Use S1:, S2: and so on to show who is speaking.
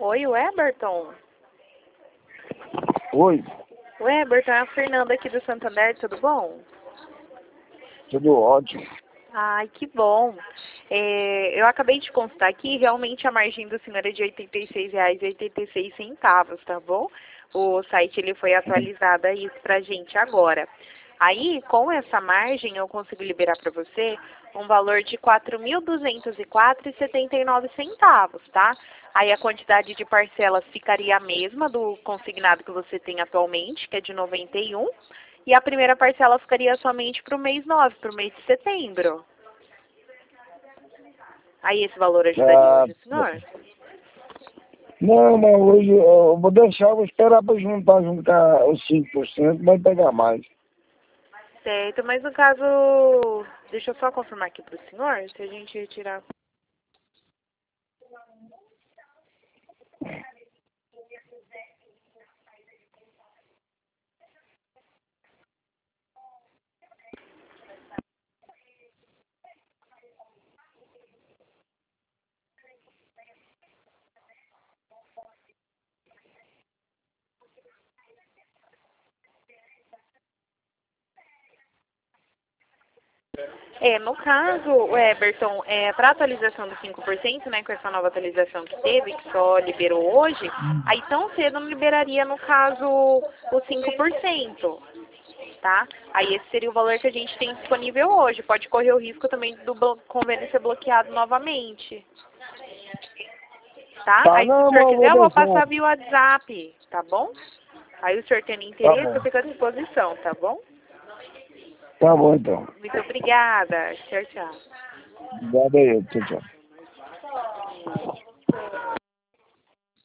S1: Oi, Weberton.
S2: Oi,
S1: Weberton, é a Fernanda aqui do Santander, tudo bom?
S2: tudo ótimo.
S1: Ai, que bom. Eu acabei de constar aqui, realmente a margem do senhor é de R$ 86,86, tá bom? O site ele foi atualizado aí pra gente agora. Aí, com essa margem, eu consigo liberar para você um valor de R$ 4.204,79, tá? Aí a quantidade de parcelas ficaria a mesma do consignado que você tem atualmente, que é de 91, e a primeira parcela ficaria somente para o mês 9, para o mês de setembro. Aí esse valor ajudaria
S2: Ah,
S1: hoje o senhor?
S2: não, mas hoje eu vou deixar, vou esperar para juntar os 5%, vai pegar mais.
S1: Certo, mas no caso, deixa eu só confirmar aqui para o senhor, se a gente retirar... no caso, Eberton, para atualização do 5%, né, com essa nova atualização que teve, que só liberou hoje, aí tão cedo não liberaria, no caso, o 5%, tá? Aí esse seria o valor que a gente tem disponível hoje. Pode correr o risco também do convênio ser bloqueado novamente, tá?
S2: Tá,
S1: Aí se o
S2: não,
S1: senhor
S2: mas eu
S1: quiser,
S2: vou
S1: eu vou
S2: deixar.
S1: passar via WhatsApp, tá bom? Aí o senhor tendo
S2: Tá
S1: interesse, eu
S2: bom.
S1: fico à disposição, tá bom?
S2: Tá bom, então.
S1: Muito obrigada. Tchau, tchau.
S2: Obrigado aí, tchau, tchau.